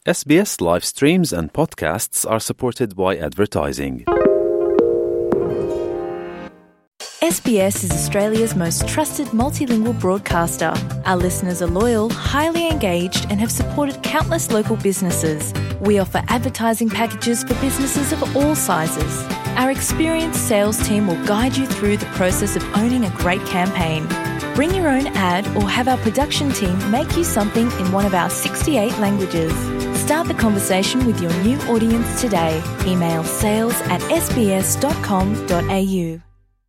SBS live streams and podcasts are supported by advertising. SBS is Australia's most trusted multilingual broadcaster. Our listeners are loyal, highly engaged and have supported countless local businesses. We offer advertising packages for businesses of all sizes. Our experienced sales team will guide you through the process of owning a great campaign. Bring your own ad or have our production team make you something in one of our 68 languages. Start the conversation with your new audience today. Email sales@sbs.com.au.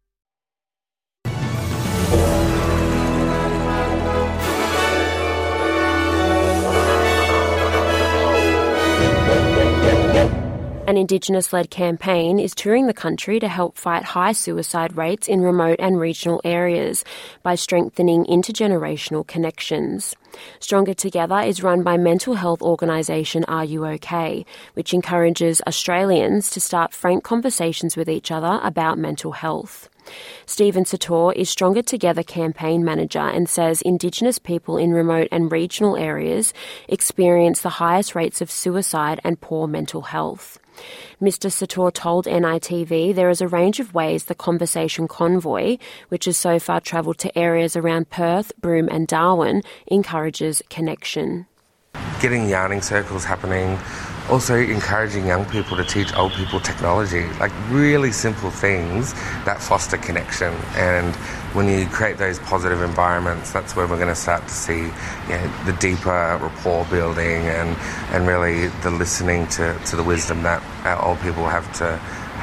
An Indigenous-led campaign is touring the country to help fight high suicide rates in remote and regional areas by strengthening intergenerational connections. Stronger Together is run by mental health organisation Are You OK, which encourages Australians to start frank conversations with each other about mental health. Stephen Sator is Stronger Together campaign manager and says Indigenous people in remote and regional areas experience the highest rates of suicide and poor mental health. Mr. Sator told NITV there is a range of ways the Conversation Convoy, which has so far travelled to areas around Perth, Broome and Darwin, encourages connection. Getting yarning circles happening, also encouraging young people to teach old people technology, like really simple things that foster connection. And when you create those positive environments, that's where we're going to start to see the deeper rapport building and really the listening to the wisdom that our old people have to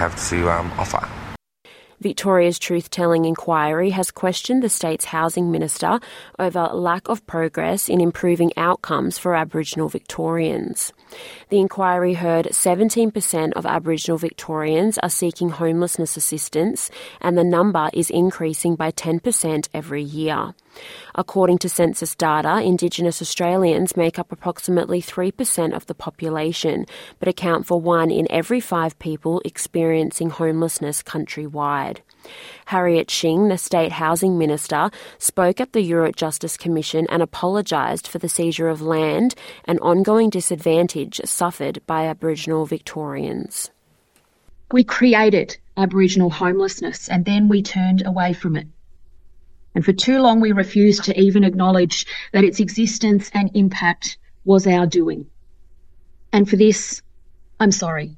offer. Victoria's Truth-Telling Inquiry has questioned the state's housing minister over lack of progress in improving outcomes for Aboriginal Victorians. The inquiry heard 17% of Aboriginal Victorians are seeking homelessness assistance, and the number is increasing by 10% every year. According to census data, Indigenous Australians make up approximately 3% of the population, but account for 1 in every 5 people experiencing homelessness countrywide. Harriet Shing, the State Housing Minister, spoke at the Europe Justice Commission and apologised for the seizure of land and ongoing disadvantage suffered by Aboriginal Victorians. We created Aboriginal homelessness and then we turned away from it. And for too long we refused to even acknowledge that its existence and impact was our doing. And for this, I'm sorry.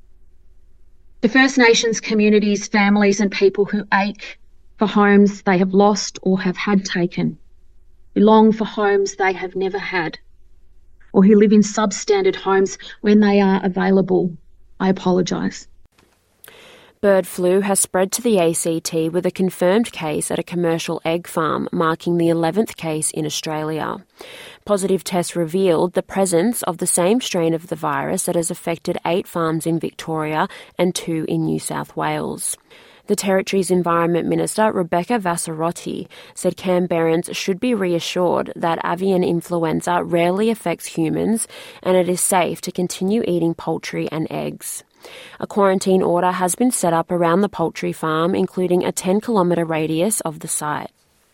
The First Nations communities, families and people who ache for homes they have lost or have had taken, who long for homes they have never had, or who live in substandard homes when they are available, I apologise. Bird flu has spread to the ACT with a confirmed case at a commercial egg farm, marking the 11th case in Australia. Positive tests revealed the presence of the same strain of the virus that has affected 8 farms in Victoria and 2 in New South Wales. The Territory's Environment Minister, Rebecca Vassarotti, said Canberrans should be reassured that avian influenza rarely affects humans and it is safe to continue eating poultry and eggs. A quarantine order has been set up around the poultry farm, including a 10-kilometre radius of the site.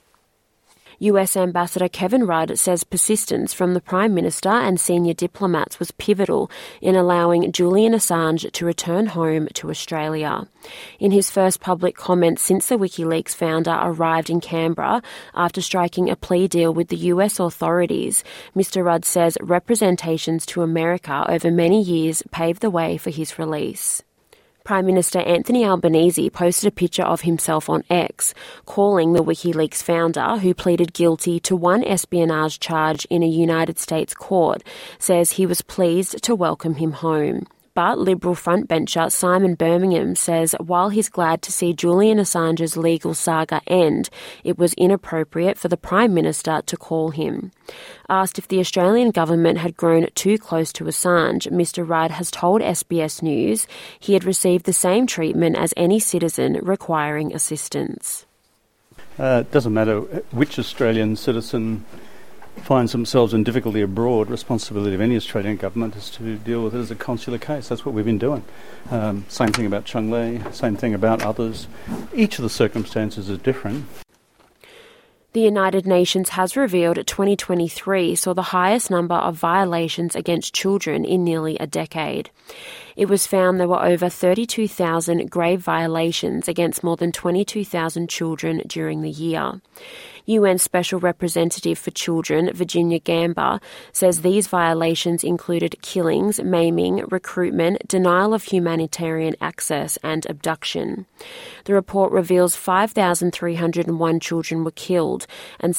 US Ambassador Kevin Rudd says persistence from the Prime Minister and senior diplomats was pivotal in allowing Julian Assange to return home to Australia. In his first public comment since the WikiLeaks founder arrived in Canberra after striking a plea deal with the US authorities, Mr. Rudd says representations to America over many years paved the way for his release. Prime Minister Anthony Albanese posted a picture of himself on X, calling the WikiLeaks founder, who pleaded guilty to 1 espionage charge in a United States court, says he was pleased to welcome him home. But Liberal frontbencher Simon Birmingham says while he's glad to see Julian Assange's legal saga end, it was inappropriate for the Prime Minister to call him. Asked if the Australian government had grown too close to Assange, Mr. Rudd has told SBS News he had received the same treatment as any citizen requiring assistance. It doesn't matter which Australian citizen finds themselves in difficulty abroad. Responsibility of any Australian government is to deal with it as a consular case. That's what we've been doing. Same thing about Chung Lee, same thing about others. Each of the circumstances is different. The United Nations has revealed 2023 saw the highest number of violations against children in nearly a decade. It was found there were over 32,000 grave violations against more than 22,000 children during the year. UN Special Representative for Children, Virginia Gamba, says these violations included killings, maiming, recruitment, denial of humanitarian access, and abduction. The report reveals 5,301 children were killed and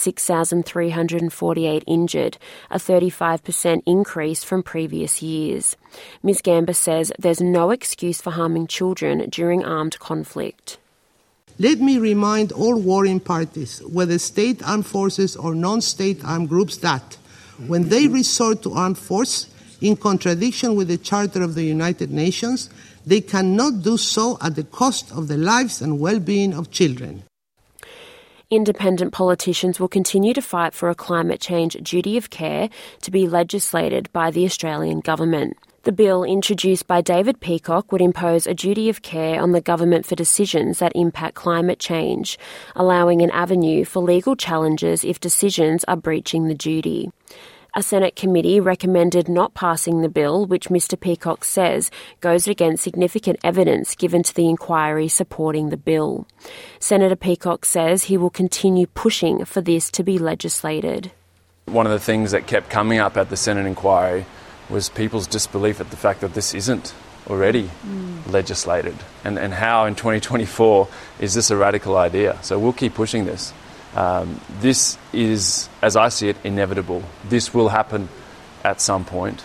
6,348 injured, a 35% increase from previous years. Ms. Gamba says there's no excuse for harming children during armed conflict. Let me remind all warring parties, whether state armed forces or non-state armed groups, that when they resort to armed force, in contradiction with the Charter of the United Nations, they cannot do so at the cost of the lives and well-being of children. Independent politicians will continue to fight for a climate change duty of care to be legislated by the Australian government. The bill, introduced by David Peacock, would impose a duty of care on the government for decisions that impact climate change, allowing an avenue for legal challenges if decisions are breaching the duty. A Senate committee recommended not passing the bill, which Mr Peacock says goes against significant evidence given to the inquiry supporting the bill. Senator Peacock says he will continue pushing for this to be legislated. One of the things that kept coming up at the Senate inquiry was people's disbelief at the fact that this isn't already legislated, and how in 2024 is this a radical idea. So we'll keep pushing this. This is, as I see it, inevitable. This will happen at some point.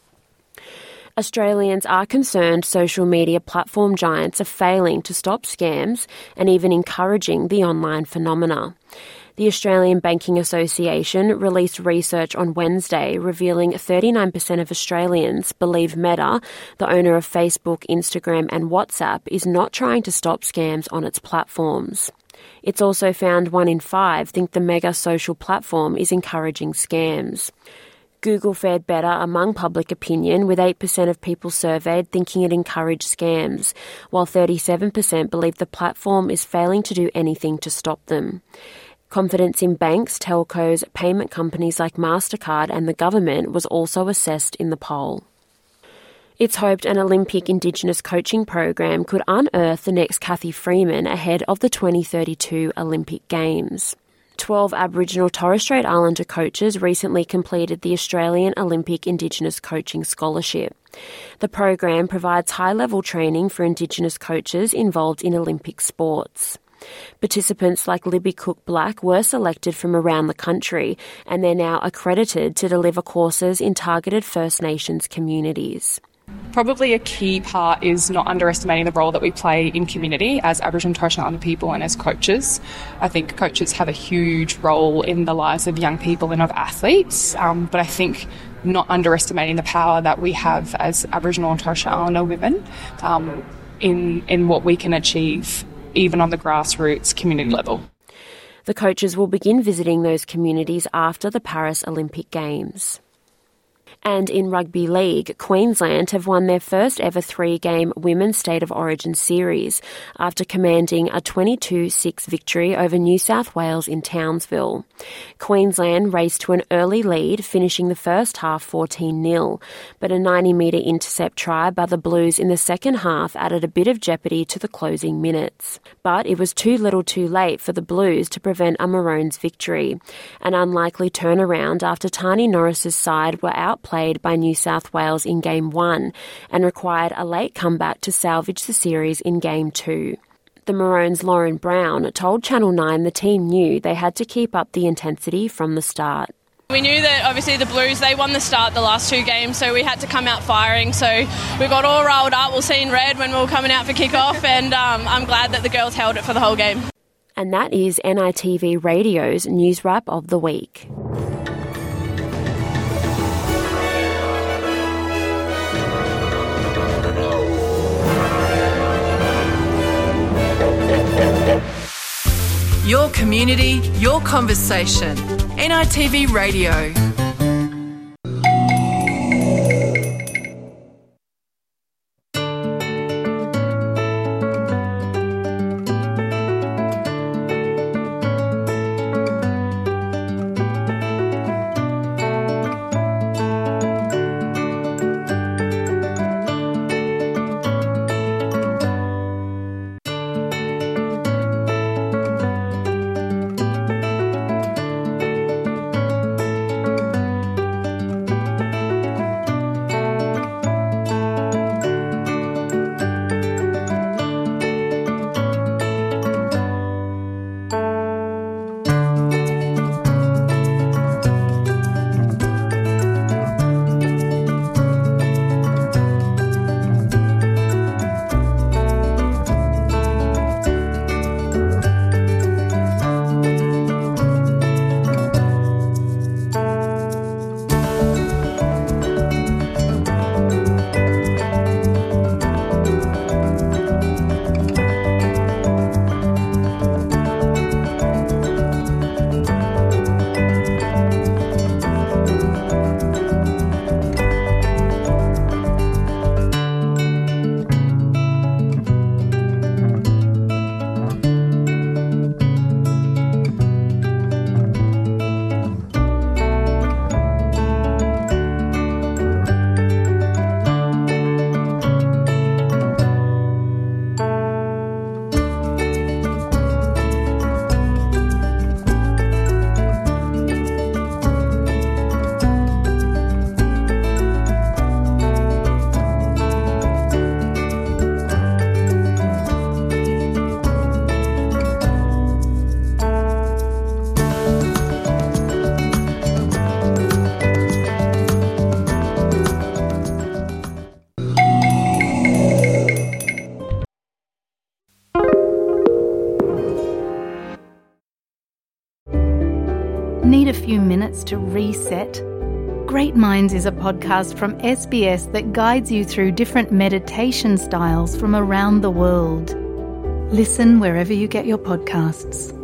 Australians are concerned social media platform giants are failing to stop scams and even encouraging the online phenomena. The Australian Banking Association released research on Wednesday revealing 39% of Australians believe Meta, the owner of Facebook, Instagram and WhatsApp, is not trying to stop scams on its platforms. It's also found 1 in 5 think the mega social platform is encouraging scams. Google fared better among public opinion, with 8% of people surveyed thinking it encouraged scams, while 37% believe the platform is failing to do anything to stop them. Confidence in banks, telcos, payment companies like MasterCard and the government was also assessed in the poll. It's hoped an Olympic Indigenous coaching program could unearth the next Cathy Freeman ahead of the 2032 Olympic Games. 12 Aboriginal Torres Strait Islander coaches recently completed the Australian Olympic Indigenous Coaching Scholarship. The program provides high-level training for Indigenous coaches involved in Olympic sports. Participants like Libby Cook-Black were selected from around the country, and they're now accredited to deliver courses in targeted First Nations communities. Probably a key part is not underestimating the role that we play in community as Aboriginal and Torres Strait Islander people and as coaches. I think coaches have a huge role in the lives of young people and of athletes, but I think not underestimating the power that we have as Aboriginal and Torres Strait Islander women in what we can achieve even on the grassroots community level. The coaches will begin visiting those communities after the Paris Olympic Games. And in rugby league, Queensland have won their first ever 3-game Women's State of Origin series after commanding a 22-6 victory over New South Wales in Townsville. Queensland raced to an early lead, finishing the first half 14-0, but a 90-metre intercept try by the Blues in the second half added a bit of jeopardy to the closing minutes. But it was too little too late for the Blues to prevent a Maroons victory. An unlikely turnaround after Tani Norris's side were outplayed by New South Wales in Game 1 and required a late comeback to salvage the series in Game 2. The Maroons' Lauren Brown told Channel 9 the team knew they had to keep up the intensity from the start. We knew that obviously the Blues, they won the start the last 2 games, so we had to come out firing. So we got all rolled up, we'll see in red when we were coming out for kick-off, and I'm glad that the girls held it for the whole game. And that is NITV Radio's News Wrap of the Week. Your community, your conversation. NITV Radio. few minutes to reset? Great Minds is a podcast from SBS that guides you through different meditation styles from around the world. Listen wherever you get your podcasts.